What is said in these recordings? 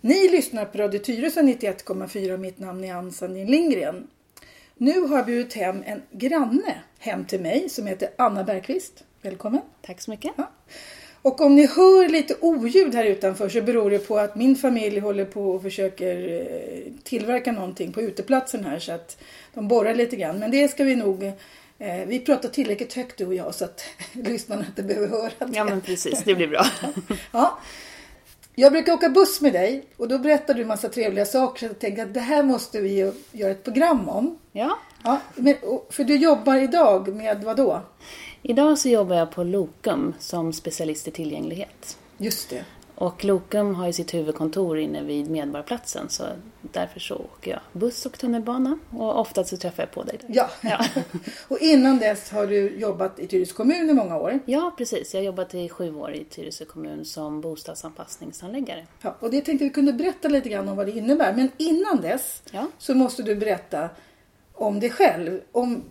Ni lyssnar på Radio Tyresö 91,4. Mitt namn är Ann Sandin Lindgren. Nu har jag bjudit hem en granne hem till mig som heter Anna Bergqvist. Välkommen. Tack så mycket. Ja. Och om ni hör lite oljud här utanför så beror det på att min familj håller på och försöker tillverka någonting på uteplatsen här så att de borrar lite grann. Men det ska vi nog... Vi pratar tillräckligt högt du och jag så att lyssnarna inte behöver höra det. Ja men precis, det blir bra. Ja. Jag brukar åka buss med dig och då berättar du en massa trevliga saker så jag tänker att det här måste vi göra ett program om. Ja. Ja, för du jobbar idag med vad då? Idag så jobbar jag på Lokum som specialist i tillgänglighet. Just det. Och Lokum har ju sitt huvudkontor inne vid Medborgarplatsen så därför så åker jag buss och tunnelbana och ofta så träffar jag på dig där. Ja. Och innan dess har du jobbat i Tyresö kommun i många år. Ja, precis. Jag har jobbat i 7 år i Tyresö kommun som bostadsanpassningsanläggare. Ja, och det tänkte vi kunde berätta lite grann om vad det innebär. Men innan dess så måste du berätta om dig själv.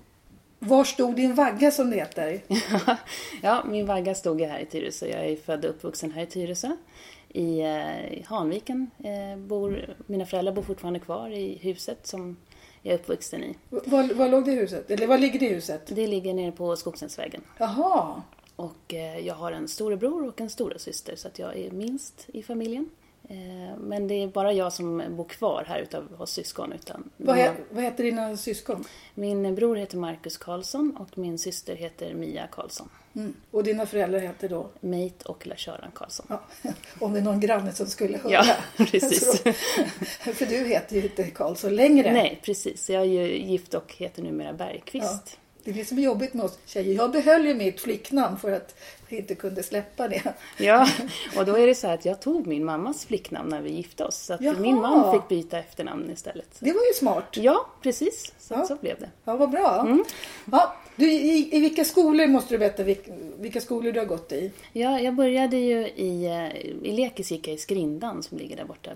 Var stod din vagga som det heter? Ja, min vagga stod här i Tyresö. Jag är född och uppvuxen här i Tyresö. I Hanviken mina föräldrar bor fortfarande kvar i huset som jag är uppvuxen i. Var låg det huset? Eller var ligger det huset? Det ligger nere på Skogsensvägen. Jaha. Och jag har en storebror och en storasyster så att jag är minst i familjen. Men det är bara jag som bor kvar här utav oss syskon. Vad heter dina syskon? Min bror heter Marcus Karlsson och min syster heter Mia Karlsson. Mm. Och dina föräldrar heter då? Mate och Lars-Göran Karlsson. Ja. Om det är någon granne som skulle höra. Ja, precis. För du heter ju inte Karlsson längre. Nej, precis. Jag är ju gift och heter numera Bergqvist. Ja. Det är det som är jobbigt med oss tjejer. Jag behöll ju mitt flicknamn för att jag inte kunde släppa det. Ja, och då är det så här att jag tog min mammas flicknamn när vi gifte oss. Så att min man fick byta efternamn istället. Det var ju smart. Ja, precis. Så blev det. Ja, vad bra. Mm. Ja, i vilka skolor måste du berätta vilka skolor du har gått i? Ja, jag började ju i Lekis gick jag i Skrindan som ligger där borta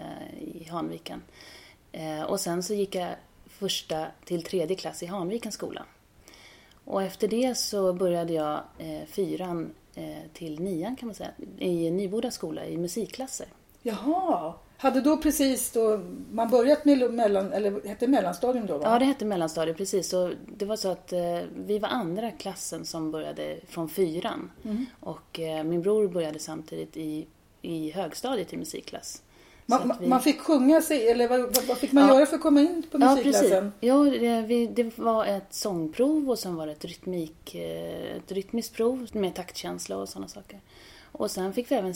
i Hanviken. Och sen så gick jag 1:a till 3:e klass i Hanvikens skola. Och efter det så började jag 4:an till 9:an kan man säga i Nyboda skola i musikklasser. Jaha, hade då precis då man börjat med hette mellanstadium då va? Ja, det hette mellanstadium precis. Så det var så att vi var andra klassen som började från 4:an. Mm. Och min bror började samtidigt i högstadiet i musikklass. Man fick sjunga sig, eller vad fick man göra för att komma in på musikklassen? Ja, det var ett sångprov och sen var det ett rytmiskt prov med taktkänsla och sådana saker. Och sen fick vi även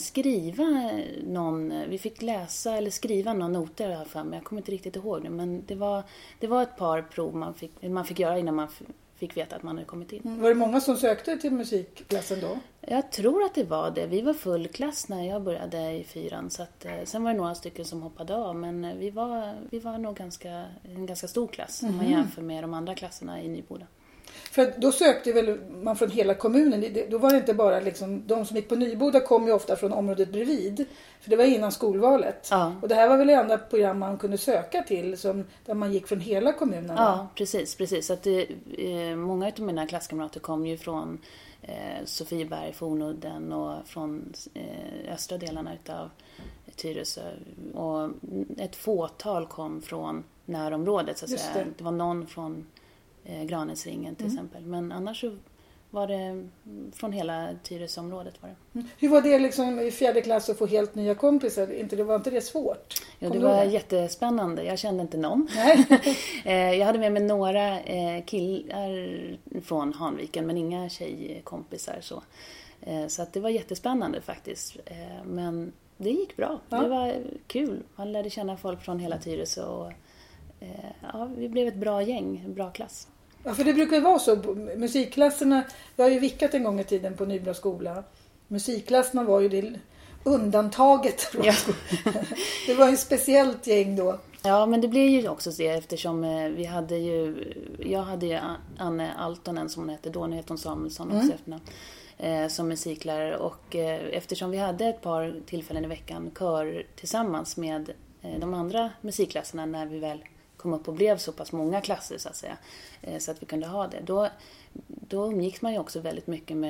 vi fick läsa eller skriva några noter i alla fall, men jag kommer inte riktigt ihåg det. Men det var ett par prov man fick göra innan man fick veta att man hade kommit in. Var det många som sökte till musikklassen då? Jag tror att det var det. Vi var full klass när jag började i 4:an. Så att, sen var det några stycken som hoppade av. Men vi var nog en ganska stor klass om man jämför med de andra klasserna i Nyboda. För då sökte väl man från hela kommunen. Då var det inte bara liksom, de som gick på Nyboda kom ju ofta från området bredvid. För det var innan skolvalet. Ja. Och det här var väl det enda program man kunde söka till där man gick från hela kommunen. Ja, precis. Så att många av mina klasskamrater kom ju från Sofieberg, Fornudden och från östra delarna utav Tyresö. Och ett fåtal kom från närområdet så att säga. Det var någon från Granäsringen till exempel. Men annars så var det från hela Tyresöområdet var det. Hur var det liksom i 4:e klass att få helt nya kompisar? Var inte det svårt? Ja, det var jättespännande. Jag kände inte någon. Nej. Jag hade med mig några killar från Hanviken men inga tjejkompisar så. Så att det var jättespännande faktiskt. Men det gick bra. Ja. Det var kul. Man lärde känna folk från hela Tyresö och vi blev ett bra gäng, en bra klass. Ja, för det brukar ju vara så. Musikklasserna, jag har ju vickat en gång i tiden på Nybro skola. Musikklasserna var ju det undantaget. Ja. Det var ju ett speciellt gäng då. Ja, men det blev ju också det eftersom jag hade ju Anne Altonen som hon hette då, nu heter hon Samuelsson också efternamn, som musiklärare. Och eftersom vi hade ett par tillfällen i veckan kör tillsammans med de andra musikklasserna när vi väl kom upp och blev så pass många klasser så att säga, så att vi kunde ha det. Då umgicks man ju också väldigt mycket med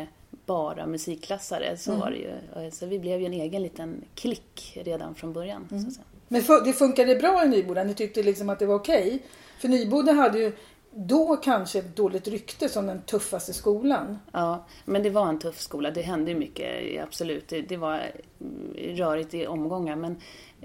bara musikklassare. Så var det ju. Så vi blev ju en egen liten klick redan från början. Så att säga. Men det funkade bra i Nyboda? Ni tyckte liksom att det var okej? För Nyboda hade ju då kanske ett dåligt rykte som den tuffaste skolan. Ja, men det var en tuff skola. Det hände ju mycket, absolut. Det var rörigt i omgångar. Men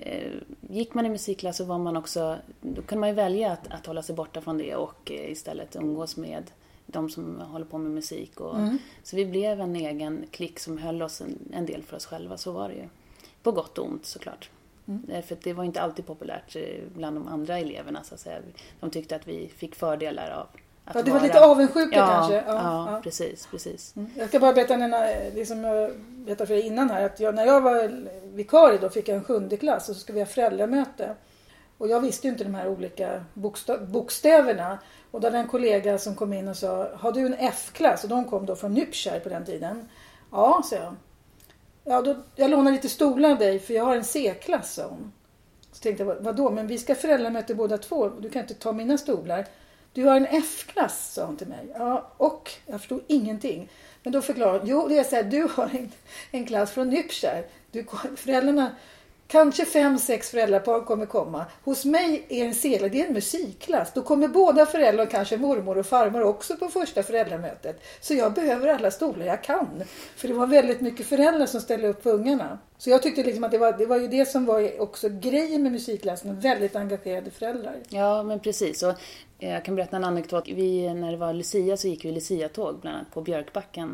gick man i musikklass så var man också... Då kunde man ju välja att hålla sig borta från det och istället umgås med de som håller på med musik. Så vi blev en egen klick som höll oss en del för oss själva. Så var det ju. På gott och ont såklart. För det var inte alltid populärt bland de andra eleverna. Så att säga. De tyckte att vi fick fördelar av att det var lite avundsjuka kanske. Ja, precis. Jag ska bara berätta det som jag berättade för dig innan här. Att när jag var vikarie då fick jag en 7:e klass och så skulle vi ha föräldramöte. Och jag visste ju inte de här olika bokstäverna. Och då hade en kollega som kom in och sa, har du en F-klass? Och de kom då från Nypskär på den tiden. Ja, sa jag. Ja, jag lånar lite stolar av dig för jag har en C-klass, sa hon. Så tänkte jag, vadå? Men vi ska föräldramöte båda två. Du kan inte ta mina stolar. Du har en F-klass, sa hon till mig. Ja, och jag förstod ingenting. Men då förklarade hon, jo det är så här, du har en klass från Nypskär. Föräldrarna, kanske 5-6 föräldrapar kommer komma. Hos mig är en C, det är en musikklass. Då kommer båda föräldrar och kanske mormor och farmor också på första föräldramötet. Så jag behöver alla stolar jag kan. För det var väldigt mycket föräldrar som ställde upp för ungarna. Så jag tyckte liksom att det var ju det som var också grejen med musikklassen. Väldigt engagerade föräldrar. Ja, men precis. Och jag kan berätta en anekdot. När det var Lucia så gick vi Lucia-tåg bland annat på Björkbacken.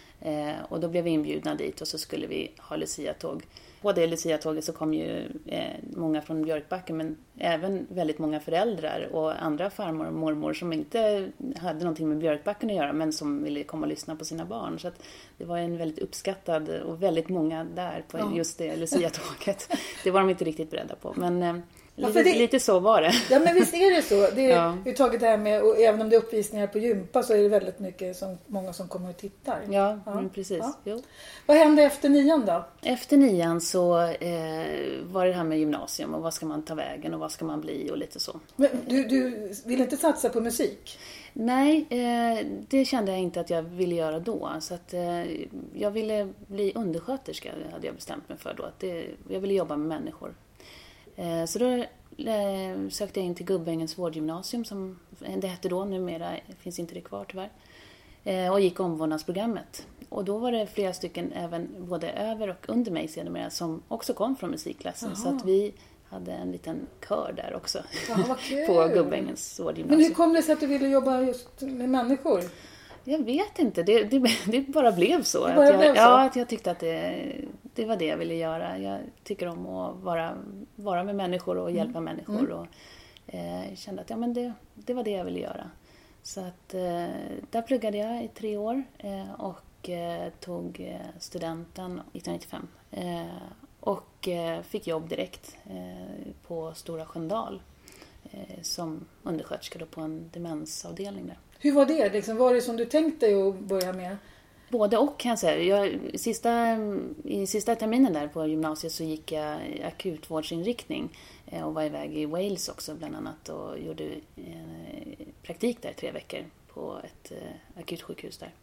Och då blev vi inbjudna dit och så skulle vi ha Lucia-tåg. På det Lucia-tåget så kom ju många från Björkbacken men även väldigt många föräldrar och andra farmor och mormor som inte hade någonting med Björkbacken att göra men som ville komma och lyssna på sina barn. Så att det var en väldigt uppskattad och väldigt många där på just det Lucia-tåget. Det var de inte riktigt beredda på men... Lite så var det. Ja, men visst är det så. Det är taget det här med, och även om det är uppvisningar på gympa så är det väldigt mycket många som kommer och tittar. Ja. Precis. Ja. Jo. Vad hände efter 9:an då? Efter 9:an så var det här med gymnasium och vad ska man ta vägen och vad ska man bli och lite så. Men du vill inte satsa på musik? Nej, det kände jag inte att jag ville göra då. Så att jag ville bli undersköterska hade jag bestämt mig för då. Att jag ville jobba med människor. Så då sökte jag in till Gubbängens vårdgymnasium som det hette då, numera finns inte det kvar tyvärr. Och gick omvårdnadsprogrammet. Och då var det flera stycken även både över och under mig sedermera som också kom från musikklassen. Så att vi hade en liten kör där också på Gubbängens vårdgymnasium. Men hur kom det sig att du ville jobba just med människor? Jag vet inte, det bara blev så. Att jag tyckte att det var det jag ville göra. Jag tycker om att vara med människor och hjälpa människor. Och kände att det var det jag ville göra. Så att där pluggade jag i 3 år och tog studenten 1995. Och fick jobb direkt på Stora Sköndal som undersköterska då på en demensavdelning där. Hur var det? Liksom, var det som du tänkte att börja med? Både och kan jag säga. I sista terminen där på gymnasiet så gick jag akutvårdsinriktning och var iväg i Wales också bland annat och gjorde praktik där 3 veckor på ett akutsjukhus där.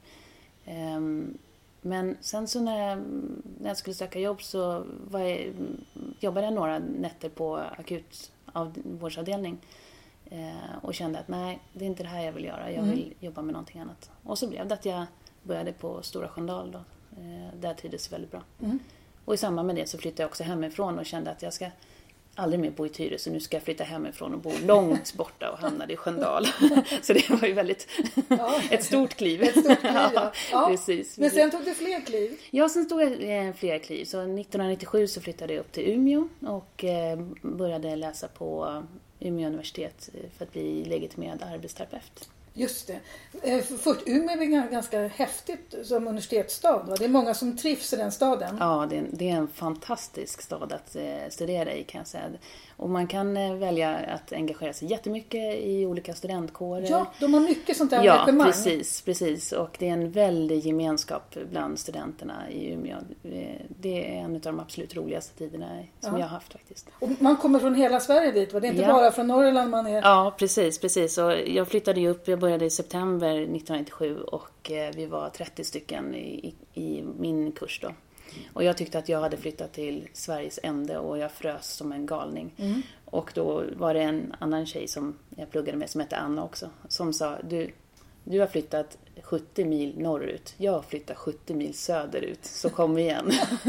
Men sen så när jag skulle söka jobb så jobbade jag några nätter på akutvårdsavdelning. Och kände att nej, det är inte det här jag vill göra. Jag vill jobba med någonting annat. Och så blev det att jag började på Stora Sköndal då. Där trivdes väldigt bra. Och i samband med det så flyttade jag också hemifrån och kände att jag ska aldrig mer bo i Tyresö. Nu ska jag flytta hemifrån och bo långt borta och hamnade i Sköndal. Så det var ju väldigt ett stort kliv. Ett stort kliv, ja. Precis. Men sen tog du fler kliv? Ja, sen tog jag fler kliv. Så 1997 så flyttade jag upp till Umeå och började läsa på Umeå universitet för att bli legitimerad arbetsterapeut. Just det. För Umeå är ganska häftigt som universitetsstad. Va? Det är många som trivs i den staden. Ja, det är en fantastisk stad att studera i kan jag säga. Och man kan välja att engagera sig jättemycket i olika studentkårer. Ja, de har mycket sånt där engagemang. Ja, precis. Och det är en väldig gemenskap bland studenterna i Umeå. Det är en av de absolut roligaste tiderna som jag har haft faktiskt. Och man kommer från hela Sverige dit, va? Det är inte bara från Norrland man är... Ja, precis. Och jag flyttade ju upp, jag började i september 1997 och vi var 30 stycken i min kurs då. Och jag tyckte att jag hade flyttat till Sveriges ände och jag frös som en galning. Och då var det en annan tjej som jag pluggade med som hette Anna också. Som sa, du har flyttat 70 mil norrut. Jag har flyttat 70 mil söderut. Så kom igen.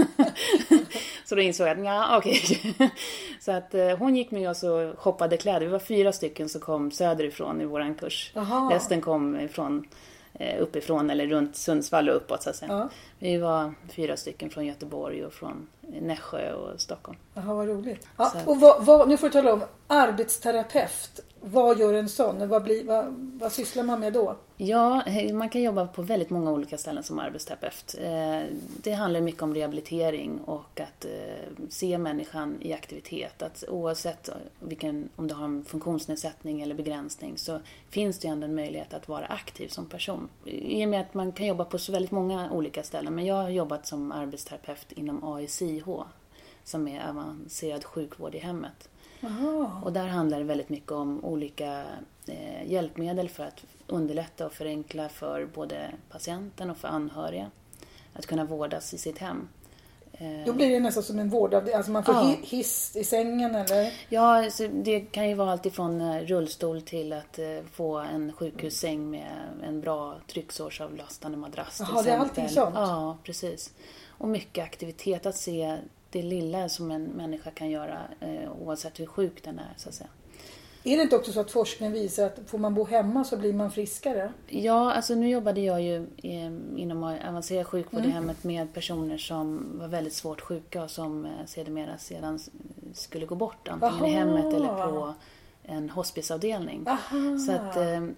Så då insåg jag att okej. Så att hon gick med oss och shoppade kläder. Vi var 4 stycken som kom söderifrån i våran kurs. Aha. Resten kom uppifrån eller runt Sundsvall och uppåt så att säga. Ja. Vi var 4 stycken från Göteborg och från Nässjö och Stockholm. Jaha, vad roligt. Ja, och nu får du tala om arbetsterapeut. Vad gör en sån? Vad sysslar man med då? Ja, man kan jobba på väldigt många olika ställen som arbetsterapeut. Det handlar mycket om rehabilitering och att se människan i aktivitet. Att oavsett om du har en funktionsnedsättning eller begränsning så finns det ändå en möjlighet att vara aktiv som person. I och med att man kan jobba på så väldigt många olika ställen. Men jag har jobbat som arbetsterapeut inom ASIH som är avancerad sjukvård i hemmet. Aha. Och där handlar det väldigt mycket om olika hjälpmedel för att underlätta och förenkla för både patienten och för anhöriga att kunna vårdas i sitt hem. Då blir det nästan som en vårdavdelning, alltså man får hiss i sängen eller? Ja, alltså det kan ju vara allt ifrån rullstol till att få en sjukhussäng med en bra trycksårsavlastande madrass. Jaha, det är allting sånt? Ja, precis. Och mycket aktivitet, att se det lilla som en människa kan göra oavsett hur sjuk den är så att säga. Är det inte också så att forskningen visar att får man bo hemma så blir man friskare? Ja, alltså nu jobbade jag ju inom avancerad sjukvård i hemmet med personer som var väldigt svårt sjuka och som sedan skulle gå bort antingen i hemmet eller på en hospiceavdelning. Så att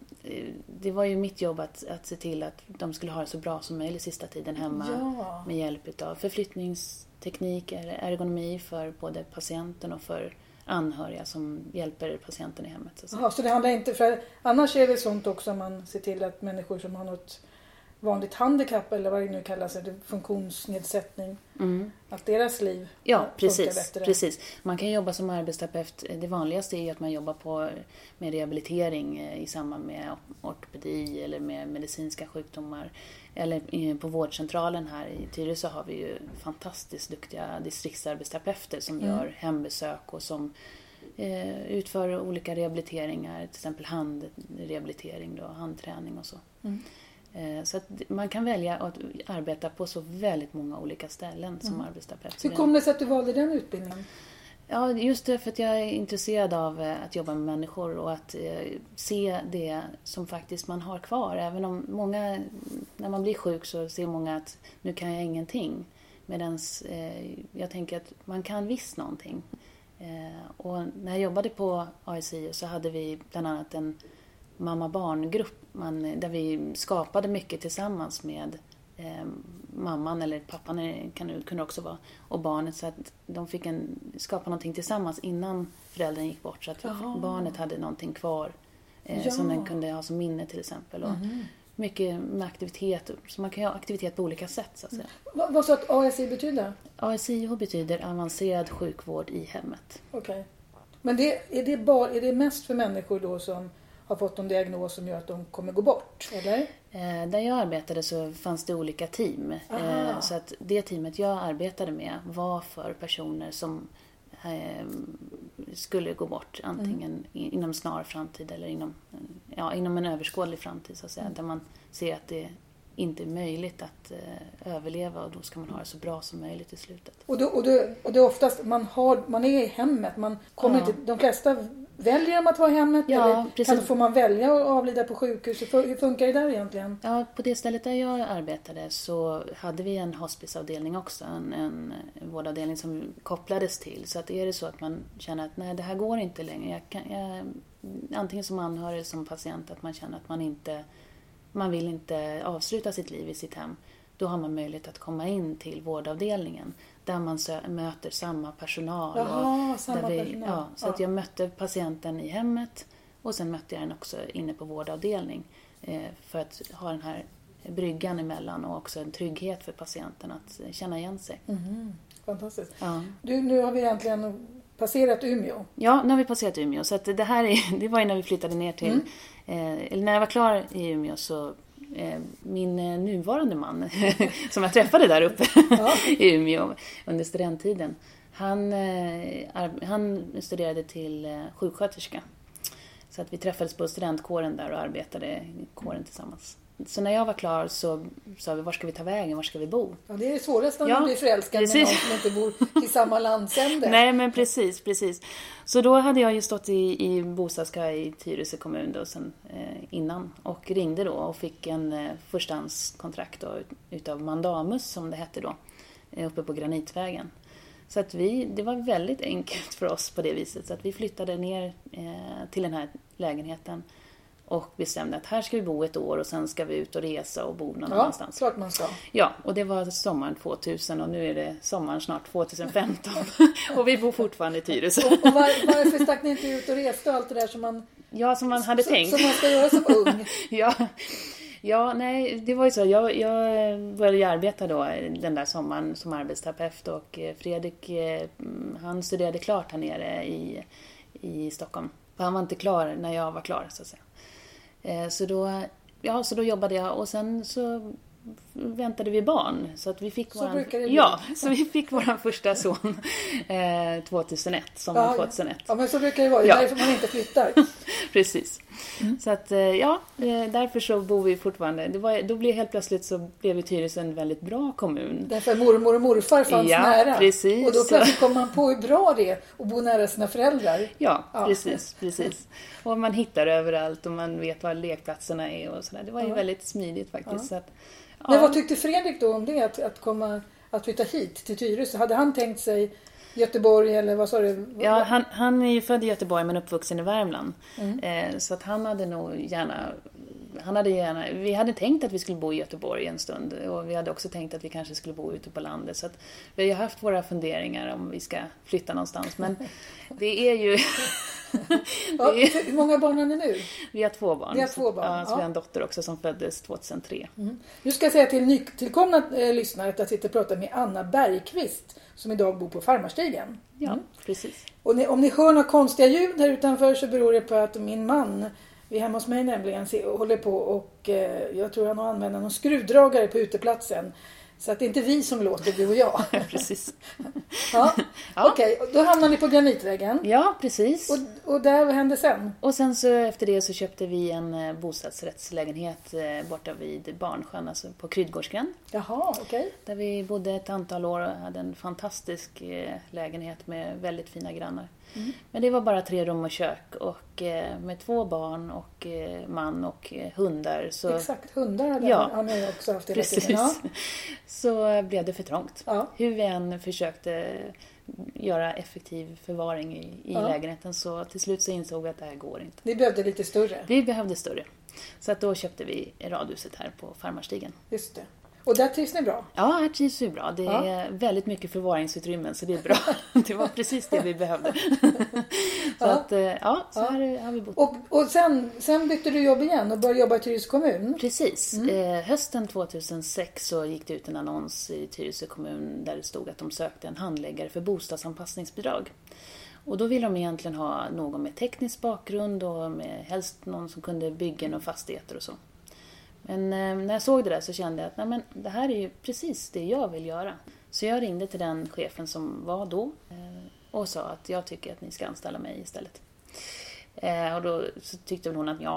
det var ju mitt jobb att se till att de skulle ha det så bra som möjligt sista tiden hemma med hjälp av förflyttningsteknik, ergonomi för både patienten och för anhöriga som hjälper patienten i hemmet. Så det handlar inte, för annars är det sånt också man ser till att människor som har något vanligt handikapp eller vad det nu kallas, funktionsnedsättning, att deras liv funkar bättre. Precis. Man kan jobba som arbetsterapeut. Det vanligaste är att man jobbar med rehabilitering i samband med ortopedi eller med medicinska sjukdomar. Eller på vårdcentralen här i Tyresö har vi ju fantastiskt duktiga distriktsarbetsterapeuter som gör hembesök och som utför olika rehabiliteringar, till exempel handrehabilitering då, handträning och så. Så att man kan välja att arbeta på så väldigt många olika ställen som arbetsterapeut. Hur kom det sig att du valde den utbildningen? Ja, just det, för att jag är intresserad av att jobba med människor och att se det som faktiskt man har kvar. Även om många, när man blir sjuk så ser många att nu kan jag ingenting. Medan jag tänker att man kan visst någonting. Och när jag jobbade på ASI så hade vi bland annat en mamma-barn-grupp där vi skapade mycket tillsammans med mamman eller pappan kunde också vara och barnet, så att de fick skapa någonting tillsammans innan föräldern gick bort, så att barnet hade någonting kvar som den kunde ha som minne till exempel. Och mycket med aktivitet, så man kan ha aktivitet på olika sätt så att säga. Vad sa att ASI betyder? ASIH betyder avancerad sjukvård i hemmet. Okej. Men är det mest för människor då som har fått en diagnos som gör att de kommer gå bort, eller? Där jag arbetade så fanns det olika team. Så att det teamet jag arbetade med var för personer som skulle gå bort. Antingen inom snar framtid eller inom en överskådlig framtid. Så att säga, där man ser att det inte är möjligt att överleva och då ska man ha det så bra som möjligt i slutet. Och det är oftast man är i hemmet. Man kommer inte, de flesta väljer att vara i hemmet eller får man välja att avlida på sjukhus? Hur funkar det där egentligen? Ja, på det stället där jag arbetade så hade vi en hospiceavdelning också, en vårdavdelning som kopplades till. Så att är det så att man känner att nej, det här går inte längre. Antingen som anhörig som patient att man känner att man vill inte avsluta sitt liv i sitt hem. Då har man möjlighet att komma in till vårdavdelningen där man möter samma personal. Personal. Så att jag mötte patienten i hemmet och sen mötte jag den också inne på vårdavdelning för att ha den här bryggan emellan och också en trygghet för patienten att känna igen sig. Fantastiskt. Ja. Nu har vi egentligen passerat Umeå. Ja, nu har vi passerat Umeå. Så att det var ju när vi flyttade ner till... eller när jag var klar i Umeå så... min nuvarande man som jag träffade där uppe i Umeå under studenttiden. Han studerade till sjuksköterska. Så att vi träffades på studentkåren där och arbetade i kåren tillsammans. Så när jag var klar så sa vi, var ska vi ta vägen, var ska vi bo? Ja, det är svårast när man blir förälskad med någon som inte bor i samma landsände. Nej, men precis. Så då hade jag ju stått i bostadskö i Tyresö kommun då, sen, innan och ringde då och fick en förstahandskontrakt då, utav Mandamus som det hette då, uppe på Granitvägen. Så att det var väldigt enkelt för oss på det viset. Så att vi flyttade ner till den här lägenheten och bestämde att här ska vi bo ett år och sen ska vi ut och resa och bo någon annanstans. Ja, klart man ska. Ja, och det var sommaren 2000 och nu är det sommaren snart 2015. Och vi bor fortfarande i Tyresö. Och varför stack ni inte ut och reste och allt det där som man hade tänkt. Som man ska göra som ung? Ja, nej, det var ju så. Jag började ju arbeta då den där sommaren som arbetsterapeut och Fredrik, han studerade klart här nere i Stockholm. Han var inte klar när jag var klar, så att säga. Så då jobbade jag och sen så väntade vi barn. Så att vi fick så vi fick våran första son 2001, sommaren 2001. Ja, men så brukar det vara. Det är därför man inte flyttar. Precis. Så att därför så bor vi fortfarande. Då blev helt plötsligt så blev Tyresö en väldigt bra kommun. Därför mormor och morfar fanns nära. Precis. Och då plötsligt kom man på hur bra det är att bo nära sina föräldrar. Ja. Precis. Och man hittar överallt och man vet var lekplatserna är och sådär. Det var ju väldigt smidigt faktiskt. Så att, men vad tyckte Fredrik då om det? Att flytta hit till Tyresö? Hade han tänkt sig Göteborg eller vad sa du? Ja, han är ju född i Göteborg men uppvuxen i Värmland. Så att han hade nog gärna... Vi hade tänkt att vi skulle bo i Göteborg en stund och vi hade också tänkt att vi kanske skulle bo ute på landet. Så att vi har haft våra funderingar om vi ska flytta någonstans. Men det är ju... Hur många barn har ni nu? Vi har 2 barn. Vi har 2 barn. Så vi har en dotter också som föddes 2003. Nu ska jag säga till nytillkomna lyssnare att jag sitter och pratar med Anna Bergqvist som idag bor på Farmarstigen. Ja, precis. Och om ni hör några konstiga ljud här utanför så beror det på att min man, vi är hemma hos mig nämligen, håller på och jag tror han har använt någon skruvdragare på uteplatsen. Så att det är inte vi som låter, du och jag. Precis. Okej, då hamnar ni på Granitvägen. Ja, precis. Och där, vad hände sen? Och sen så efter det så köpte vi en bostadsrättslägenhet borta vid Barnsjön, alltså på Kryddgårdsgränd. Jaha, okej. Där vi bodde ett antal år och hade en fantastisk lägenhet med väldigt fina grannar. Men det var bara 3 rum och kök och med 2 barn och man och hundar. Så... Exakt, hundar hade han också haft hela tiden. Ja. Så blev det för trångt. Ja. Hur vi än försökte göra effektiv förvaring i lägenheten så till slut så insåg vi att det här går inte. Vi behövde lite större. Vi behövde större. Så att då köpte vi radhuset här på Farmarstigen. Just det. Och där trivs ni bra? Ja, här trivs vi bra. Det är väldigt mycket förvaringsutrymmen så det är bra. Det var precis det vi behövde. Så här har vi bott. Och sen bytte du jobb igen och började jobba i Tyresö kommun? Precis. Hösten 2006 så gick det ut en annons i Tyresö kommun där det stod att de sökte en handläggare för bostadsanpassningsbidrag. Och då ville de egentligen ha någon med teknisk bakgrund och med helst någon som kunde bygga och fastigheter och så. Men när jag såg det där så kände jag att det här är ju precis det jag vill göra. Så jag ringde till den chefen som var då och sa att jag tycker att ni ska anställa mig istället. Och då så tyckte hon att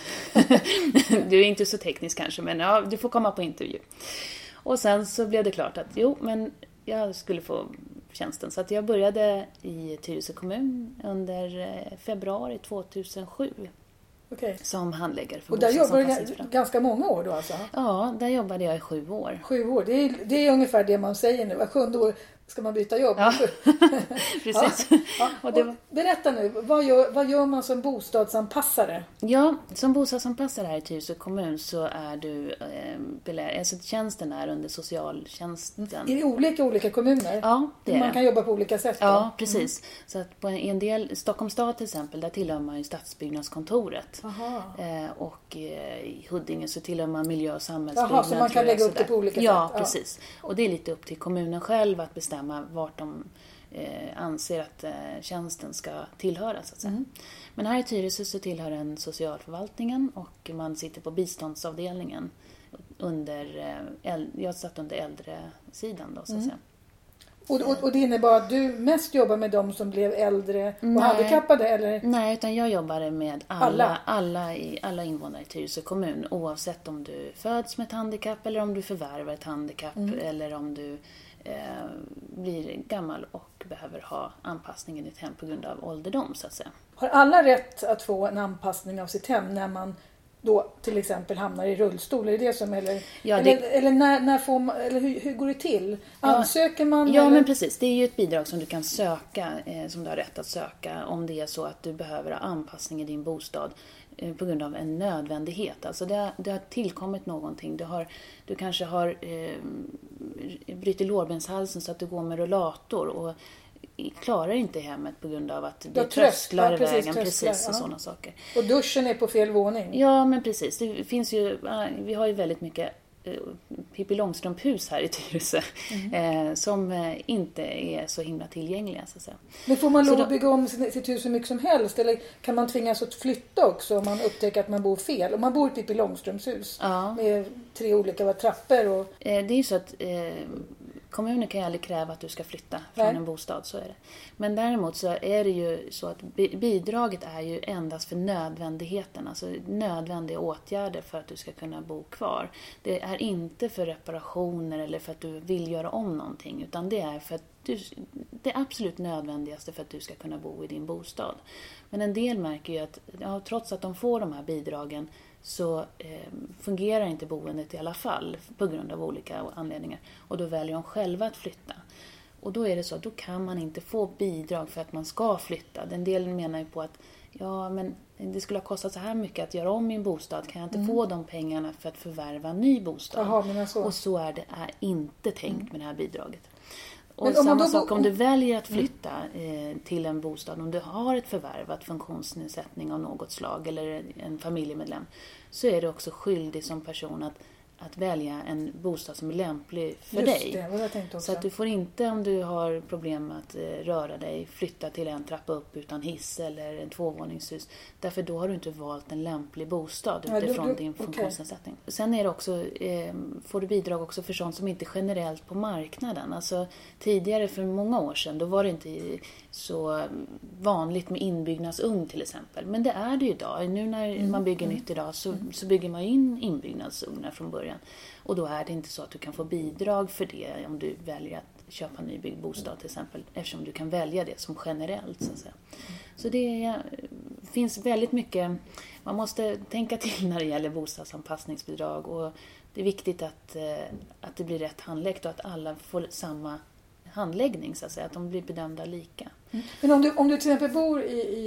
du är inte så teknisk kanske men du får komma på intervju. Och sen så blev det klart att men jag skulle få tjänsten. Så att jag började i Tyresö kommun under februari 2007. Okay. Som handläggare för och där jobbade du ganska många år då alltså? Ja, där jobbade jag i 7 år. 7 år, det är ungefär det man säger nu. Var 7:e år ska man byta jobb. Ja, precis. Och berätta nu, vad gör man som bostadsanpassare? Ja, som bostadsanpassare här i Tyresö kommun så är du, alltså tjänsten är under socialtjänsten. Är det olika kommuner? Ja, det är man kan jobba på olika sätt då? Ja, precis. Så att på en del, Stockholms stad till exempel, där tillhör man ju stadsbyggnadskontoret. Och i Huddinge så tillhör man miljö- och samhällsbyggnad. Jaha, så man kan lägga upp det på olika sätt? Ja, precis. Och det är lite upp till kommunen själv att bestämma vart de anser att tjänsten ska tillhöra, så att säga. Men här i Tyresö så tillhör den socialförvaltningen och man sitter på biståndsavdelningen jag satt under äldresidan då, så att säga. Och det innebär att du mest jobbar med de som blev äldre och handikappade, eller? Nej, utan jag jobbade med alla invånare i Tyresö kommun, oavsett om du föds med ett handikapp eller om du förvärvar ett handikapp eller om du blir gammal och behöver ha anpassning i ditt hem på grund av ålderdom, så att säga. Har alla rätt att få en anpassning av sitt hem när man då till exempel hamnar i rullstol? Är det som, eller, ja, eller när får man, eller hur går det till? Ansöker man? Ja, eller? Men precis. Det är ju ett bidrag som du kan söka, som du har rätt att söka om det är så att du behöver ha anpassning i din bostad på grund av en nödvändighet. Alltså det har tillkommit någonting. Du kanske har brutit lårbenshalsen så att du går med rullator och klarar inte hemmet på grund av att det är trösklar i vägen, precis, och sådana saker. Och duschen är på fel våning. Ja, men precis. Det finns ju, vi har ju väldigt mycket Pippi Långstrump-hus här i Tyresö som inte är så himla tillgängliga, så att säga. Men får man lov att bygga om sitt hus hur mycket som helst, eller kan man tvingas att flytta också om man upptäcker att man bor fel? Om man bor i Pippi Långstrumps hus med 3 olika trappor och... Det är ju så att kommunen kan ju aldrig kräva att du ska flytta från en bostad, så är det. Men däremot så är det ju så att bidraget är ju endast för nödvändigheten, alltså nödvändiga åtgärder för att du ska kunna bo kvar. Det är inte för reparationer eller för att du vill göra om någonting, utan det är för att det absolut nödvändigaste för att du ska kunna bo i din bostad. Men en del märker ju att trots att de får de här bidragen så fungerar inte boendet i alla fall på grund av olika anledningar. Och då väljer de själva att flytta. Och då är det så att då kan man inte få bidrag för att man ska flytta. Den delen menar ju på att men det skulle ha kostat så här mycket att göra om min bostad. Kan jag inte få de pengarna för att förvärva en ny bostad? Jaha, och så är inte tänkt med det här bidraget. Och samma sak om du väljer att flytta till en bostad, om du har ett förvärvat funktionsnedsättning av något slag eller en familjemedlem, så är du också skyldig som person att välja en bostad som är lämplig för dig. Det, vad jag tänkte också. Så att du får inte, om du har problem med att röra dig, flytta till en trappa upp utan hiss eller en 2-våningshus. Därför då har du inte valt en lämplig bostad utifrån din funktionsnedsättning. Okay. Sen är det också, får du bidrag också för sånt som inte är generellt på marknaden. Alltså tidigare, för många år sedan, då var det inte så vanligt med inbyggnadsugn till exempel. Men det är det ju idag. Nu när man bygger nytt idag så bygger man in inbyggnadsugnar från början. Och då är det inte så att du kan få bidrag för det om du väljer att köpa en nybyggd bostad till exempel. Eftersom du kan välja det som generellt, så att säga. Så det finns väldigt mycket man måste tänka till när det gäller bostadsanpassningsbidrag. Och det är viktigt att det blir rätt handläggt och att alla får samma handläggning, så att säga. Att de blir bedömda lika. Men om du till exempel bor i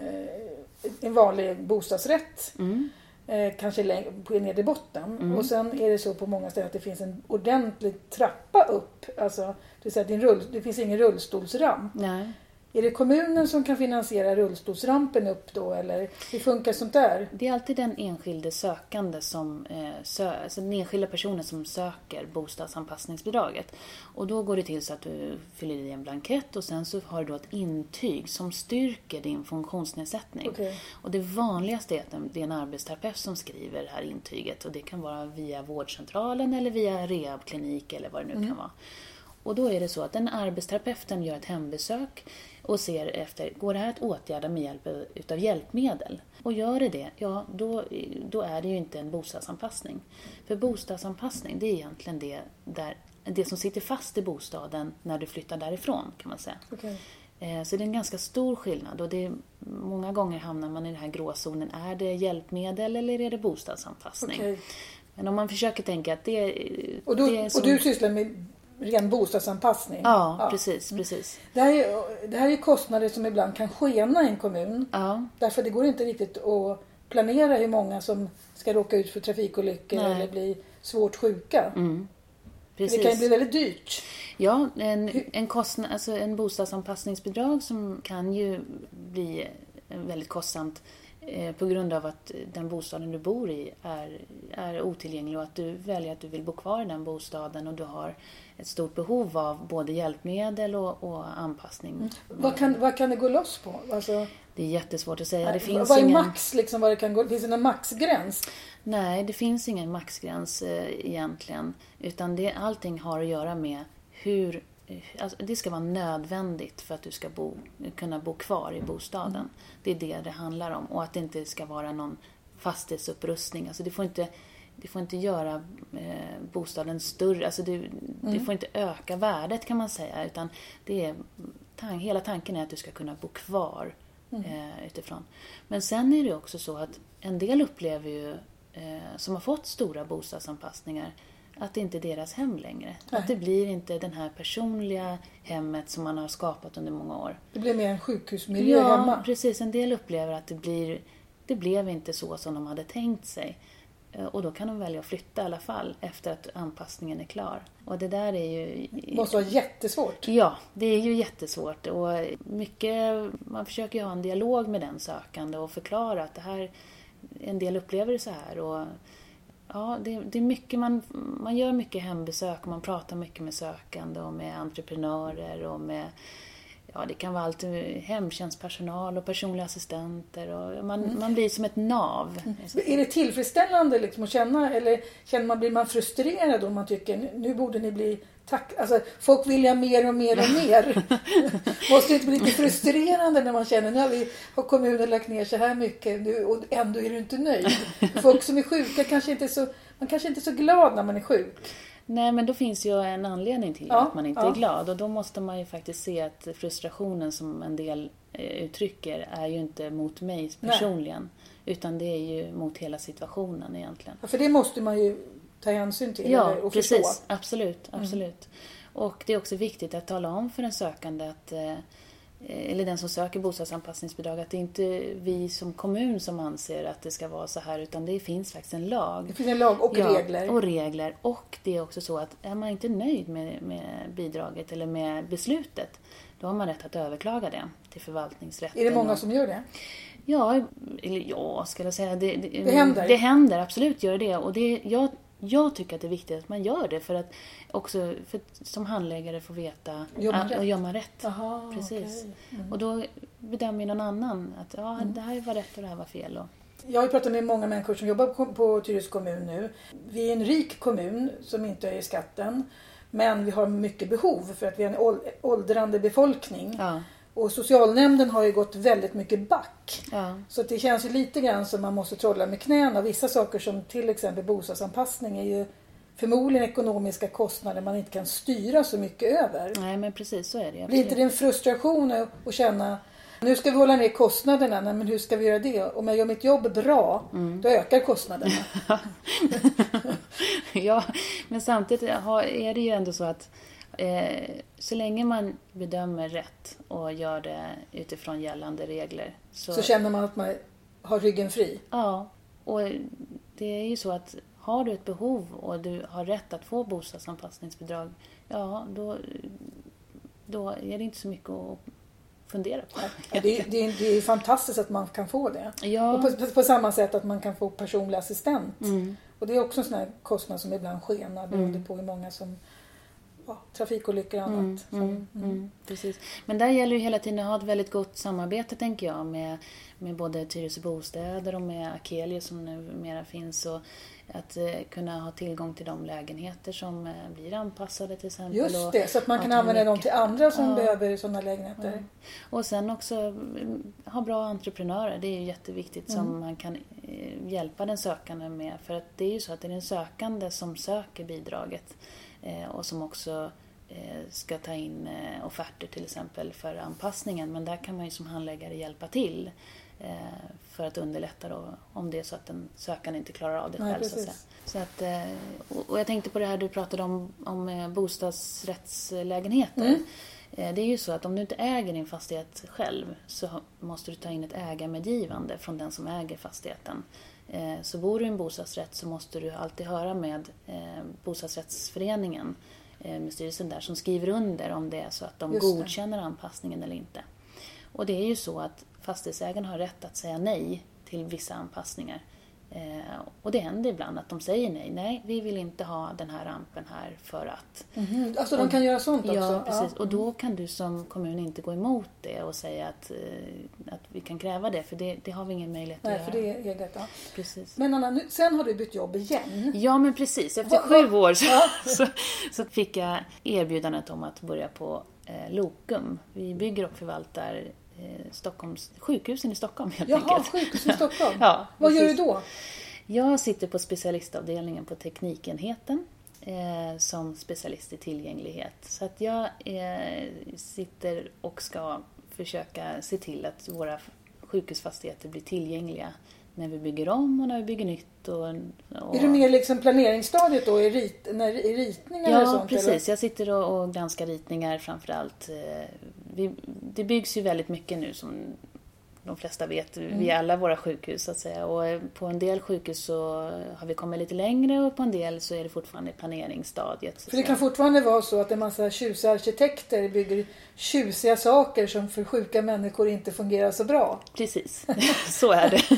en vanlig bostadsrätt... kanske på nedre botten. Och sen är det så på många ställen att det finns en ordentlig trappa upp. Alltså, det vill säga att det finns ingen rullstolsramp. Nej. Är det kommunen som kan finansiera rullstolsrampen upp då? Eller hur funkar sånt där? Det är alltid den enskilde sökande alltså den enskilda personen som söker bostadsanpassningsbidraget. Och då går det till så att du fyller i en blankett och sen så har du då ett intyg som styrker din funktionsnedsättning. Okay. Och det vanligaste är att det är en arbetsterapeut som skriver det här intyget. Och det kan vara via vårdcentralen eller via rehabklinik eller vad det nu kan vara. Och då är det så att den arbetsterapeuten gör ett hembesök och ser efter, går det här att åtgärda med hjälp utav hjälpmedel? Och gör det, då är det ju inte en bostadsanpassning. För bostadsanpassning, det är egentligen det som sitter fast i bostaden när du flyttar därifrån, kan man säga. Okay. Så det är en ganska stor skillnad och många gånger hamnar man i den här gråzonen. Är det hjälpmedel eller är det bostadsanpassning? Okay. Men om man försöker tänka att Och du sysslar med ren bostadsanpassning. Ja, precis. Det här är kostnader som ibland kan skena i en kommun. Ja. Därför det går inte riktigt att planera hur många som ska råka ut för trafikolyckor eller bli svårt sjuka. Precis. Det kan ju bli väldigt dyrt. Ja, en kostnad, alltså en bostadsanpassningsbidrag som kan ju bli väldigt kostsamt på grund av att den bostaden du bor i är otillgänglig och att du väljer att du vill bo kvar i den bostaden och du har ett stort behov av både hjälpmedel och anpassning. Vad kan det gå loss på? Alltså, det är jättesvårt att säga. Det finns vad är max liksom, vad det kan gå? Finns det någon maxgräns? Nej, det finns ingen maxgräns egentligen. Utan allting har att göra med hur... Alltså, det ska vara nödvändigt för att du ska kunna bo kvar i bostaden. Det är det handlar om. Och att det inte ska vara någon fastighetsupprustning. Alltså, det får inte göra bostaden större. Alltså, det får inte öka värdet kan man säga. Utan hela tanken är att du ska kunna bo kvar utifrån. Men sen är det också så att en del upplever ju som har fått stora bostadsanpassningar att det inte är deras hem längre. Nej. Att det blir inte den här personliga hemmet som man har skapat under många år. Det blir mer en sjukhusmiljö hemma. Ja, precis. En del upplever att det blev inte så som de hade tänkt sig. Och då kan de välja att flytta i alla fall efter att anpassningen är klar. Och det där är ju... Det måste vara jättesvårt. Ja, det är ju jättesvårt. Och man försöker ju ha en dialog med den sökande och förklara att en del upplever det så här. Och ja, det är mycket, man gör mycket hembesök och man pratar mycket med sökande och med entreprenörer och med, det kan vara allt hemtjänstpersonal och personliga assistenter och man blir som ett nav. Är det tillfredsställande liksom att känna, eller blir man frustrerad om man tycker nu borde ni bli alltså folk vill ha mer och mer och mer. Måste det inte bli lite frustrerande när man känner nu har kommunen lagt ner så här mycket nu och ändå är du inte nöjd. Folk som är sjuka kanske inte är så glad när man är sjuk. Nej, men då finns ju en anledning till att man inte är glad. Och då måste man ju faktiskt se att frustrationen som en del uttrycker är ju inte mot mig personligen. Nej. Utan det är ju mot hela situationen egentligen. Ja, för det måste man ju ta hänsyn till och precis. Förstå. Absolut. Och det är också viktigt att tala om för en sökande att eller den som söker bostadsanpassningsbidrag att det är inte vi som kommun som anser att det ska vara så här utan det finns faktiskt en lag. Det finns en lag och regler. Och regler. Och det är också så att är man inte nöjd med bidraget eller med beslutet då har man rätt att överklaga det till förvaltningsrätten. Är det många som gör det? Ska jag säga. Det händer? Det händer, absolut gör det. Och jag tycker att det är viktigt att man gör det för att också som handläggare få veta gör man rätt. Aha, precis. Okay. Och då bedömer någon annan att det här var rätt och det här var fel. Jag har pratat med många människor som jobbar på Tyresö kommun nu. Vi är en rik kommun som inte höjer skatten. Men vi har mycket behov för att vi är en åldrande befolkning. Ja. Och socialnämnden har ju gått väldigt mycket back. Ja. Så det känns ju lite grann som man måste trolla med knäna. Vissa saker som till exempel bostadsanpassning är ju förmodligen ekonomiska kostnader man inte kan styra så mycket över. Nej, men precis så är det. Blir inte det en frustration att känna nu ska vi hålla ner kostnaderna, nej, men hur ska vi göra det? Om jag gör mitt jobb bra, då ökar kostnaderna. Ja, men samtidigt är det ju ändå så att så länge man bedömer rätt och gör det utifrån gällande regler så känner man att man har ryggen fri. Ja, och det är ju så att har du ett behov och du har rätt att få bostadsanpassningsbidrag, då är det inte så mycket att fundera på. Ja, det är fantastiskt att man kan få det. Ja. Och på samma sätt att man kan få personlig assistent. Och det är också en sån här kostnad som ibland skenar beroende på hur många som trafikolyckor och annat. Precis. Men där gäller ju hela tiden att ha ett väldigt gott samarbete tänker jag med både Tyresö bostäder och med Akelia som numera finns och att kunna ha tillgång till de lägenheter som blir anpassade till exempel. Just det, så att man kan använda dem till andra som behöver sådana lägenheter. Ja. Och sen också ha bra entreprenörer, det är ju jätteviktigt som man kan hjälpa den sökande med. För att det är ju så att det är den sökande som söker bidraget och som också ska ta in offerter till exempel för anpassningen. Men där kan man ju som handläggare hjälpa till för att underlätta då, om det är så att den sökande inte klarar av det själv. Så att, och jag tänkte på det här du pratade om bostadsrättslägenheter. Det är ju så att om du inte äger din fastighet själv så måste du ta in ett ägarmedgivande från den som äger fastigheten. Så bor du i en bostadsrätt så måste du alltid höra med bostadsrättsföreningen med styrelsen där som skriver under om det är så att de godkänner anpassningen eller inte. Och det är ju så att fastighetsägaren har rätt att säga nej till vissa anpassningar. Och det händer ibland att de säger nej, vi vill inte ha den här rampen här för att... Alltså de kan göra sånt också? Ja, precis. Och då kan du som kommun inte gå emot det och säga att vi kan kräva det, för det har vi ingen möjlighet att göra. Nej, för det är detta. Precis. Men Anna, sen har du bytt jobb igen. Ja, men precis. Efter 7 år så fick jag erbjudandet om att börja på Lokum. Vi bygger och förvaltar sjukhusen i Stockholm helt enkelt. Jaha, sjukhusen i Stockholm. Ja, vad gör du då? Jag sitter på specialistavdelningen på teknikenheten som specialist i tillgänglighet. Så att jag sitter och ska försöka se till att våra sjukhusfastigheter blir tillgängliga när vi bygger om och när vi bygger nytt. Är du mer liksom planeringsstadiet då i ritningar och sånt? Ja, precis. Eller? Jag sitter och granskar ritningar framförallt. Det byggs ju väldigt mycket nu som de flesta vet vid alla våra sjukhus så att säga. Och på en del sjukhus så har vi kommit lite längre och på en del så är det fortfarande i planeringsstadiet. För det kan fortfarande vara så att en massa tjusiga arkitekter bygger tjusiga saker som för sjuka människor inte fungerar så bra. Precis, så är det.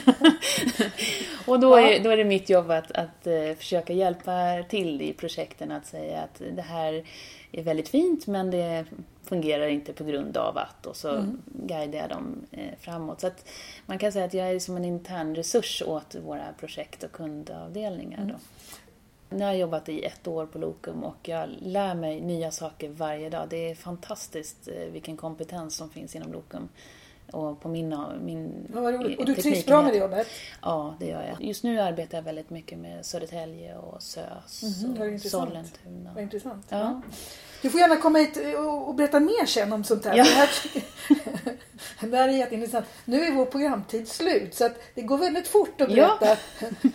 Och då är det mitt jobb att försöka hjälpa till i projekten att säga att det här är väldigt fint men det fungerar inte på grund av att, och så guidar jag dem framåt. Så att man kan säga att jag är som en intern resurs åt våra projekt- och kundavdelningar då. Nu har jag jobbat i 1 år på Lokum och jag lär mig nya saker varje dag. Det är fantastiskt vilken kompetens som finns inom Lokum. Och på min och du trivs bra med det jobbet? Ja, det gör jag. Just nu arbetar jag väldigt mycket med Södertälje och SÖS och Sollentuna. Vad intressant. Ja. Du får gärna komma hit och berätta mer sen om sånt här. Ja. Det här är jätteintressant. Nu är vår programtid slut så att det går väldigt fort att berätta. Ja.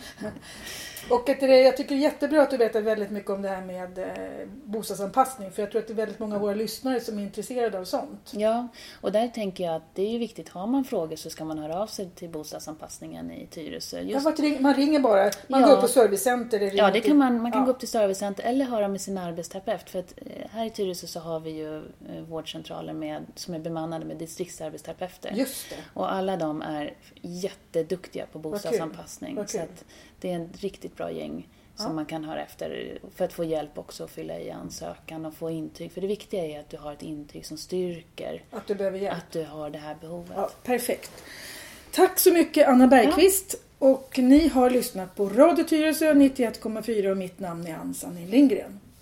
Och jag tycker det är jättebra att du berättar väldigt mycket om det här med bostadsanpassning. För jag tror att det är väldigt många av våra lyssnare som är intresserade av sånt. Ja, och där tänker jag att det är ju viktigt. Har man frågor så ska man höra av sig till bostadsanpassningen i Tyresö. Man ringer bara. Man går upp på servicecenter. Ja, det kan man kan gå upp till servicecenter eller höra med sin arbetsterapeut. För att här i Tyresö så har vi ju vårdcentraler som är bemannade med distriktsarbetsterapeuter. Just det. Och alla de är jätteduktiga på bostadsanpassning. Okay. Så att det är ett riktigt bra gäng som man kan höra efter för att få hjälp också att fylla i ansökan och få intyg. För det viktiga är att du har ett intyg som styrker att du behöver hjälp. Att du har det här behovet. Ja, perfekt. Tack så mycket Anna Bergqvist. Ja. Och ni har lyssnat på Radio Tyresö 91,4 och mitt namn är Ann-Sanni Lindgren.